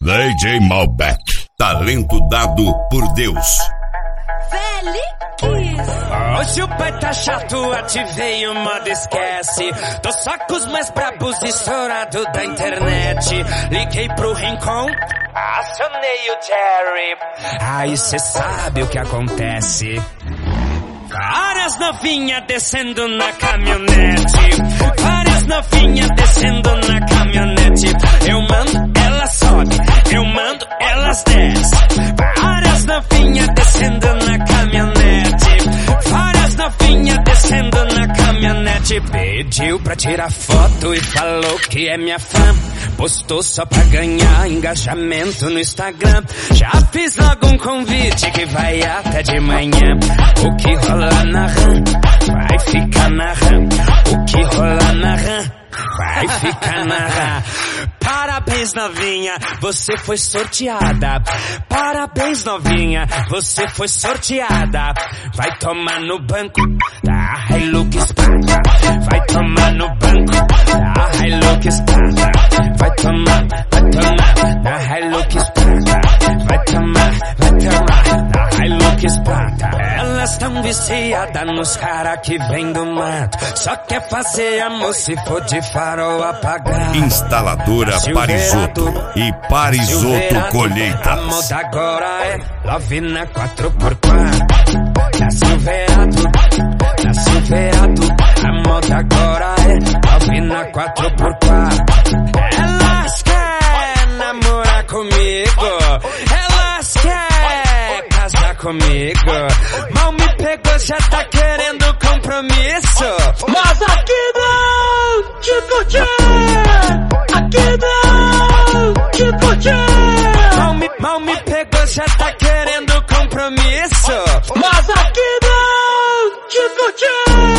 DJ Malbec, talento dado por Deus. Hoje o pai tá chato, ativei o modo esquece. Tô só com os mais brabos estourados da internet. Liguei pro Rincon, acionei o Jerry. Aí cê sabe o que acontece. Várias novinhas descendo na caminhonete. Várias novinhas descendo na caminhonete. Eu mando, elas sobe. Eu mando, elas desce. Várias novinhas descendo na caminhonete. Várias novinhas descendo na caminhonete. Pediu pra tirar foto e falou que é minha fã. Postou só pra ganhar engajamento no Instagram. Já fiz logo um convite que vai até de manhã. O que rola na RAM vai ficar na RAM. O que rola na RAM vai ficar na RAM. Parabéns, novinha, você foi sorteada. Parabéns, novinha, você foi sorteada. Vai tomar no banco da Hilux Prata. Vai tomar no banco da Hilux Prata. Vai tomar da Hilux Prata. Vai tomar da Hilux Prata. Elas tão viciadas nos cara que vem do mato. Só quer fazer amor se for de farol apagado. Instaladora Parisoto e Parisoto Colheitas. A moda agora é Love na 4x4. Na Silverado, na Silverado. A moda agora é Love na 4x4. Elas querem namorar comigo. Elas querem casar comigo. Mal me pegou, já tá querendo compromisso. Mas aqui não te curti. Aqui não te curti. Mal me pegou, já tá querendo compromisso. Mas aqui não te curti.